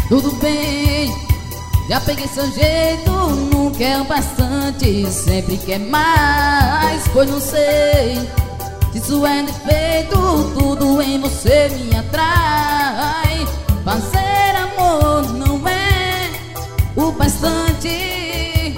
Tudo bem, já peguei seu jeito, nunca é o bastante, sempre quer mais. Pois não sei se isso é defeito, tudo em você me atrai. Fazer amor não é o bastante,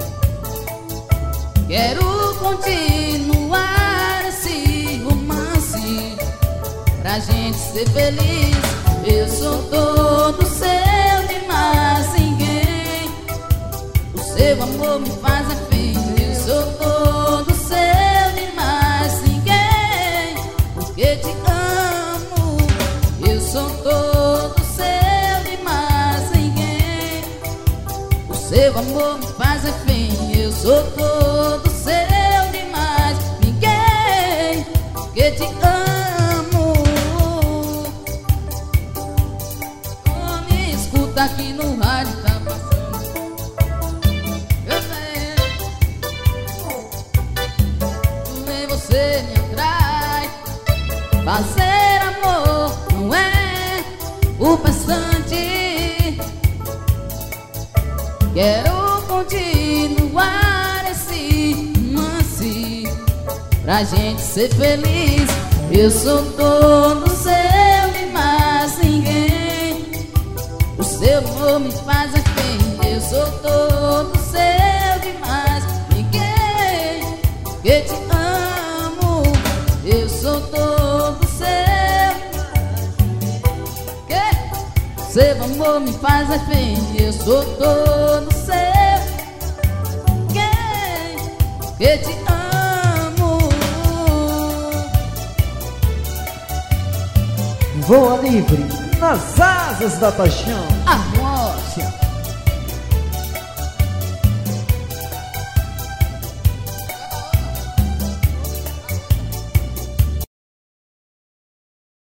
quero continuar esse romance pra gente ser feliz. Eu sou todo seu demais, ninguém. O seu amor me faz afim. Eu sou todo seu demais, ninguém. Porque te amo. Eu sou todo seu demais, ninguém. O seu amor me faz afim. Eu sou todo seu demais, ninguém. Porque te amo. Aqui no rádio tá passando, eu sei, tudo em você me atrai. Fazer amor não é o bastante, quero continuar esse romance pra gente ser feliz. Eu sou todo seu demais, ninguém. O seu amor me faz afim. Eu sou todo seu demais, ninguém. Que te amo. Eu sou todo seu. Que? Seu amor me faz afim. Eu sou todo seu. Que te amo. Voa livre nas asas da paixão. A rocha.